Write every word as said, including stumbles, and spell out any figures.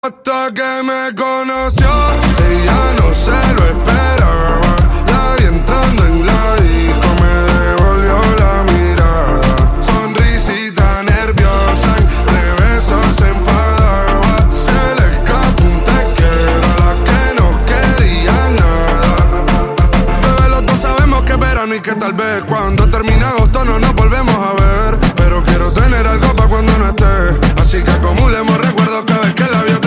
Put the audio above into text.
Hasta que me conoció, ella no se lo esperaba. La vi entrando en la disco, me devolvió la mirada. Sonrisita nerviosa, entre besos se enfadaba. Se le escapó un te quiero a la que no quería nada. Bebé, los dos sabemos que es verano y que tal vez cuando termine agosto no nos volvemos a ver. Pero quiero tener algo pa' cuando no esté, así que acumulemos recuerdos cada vez que la vio.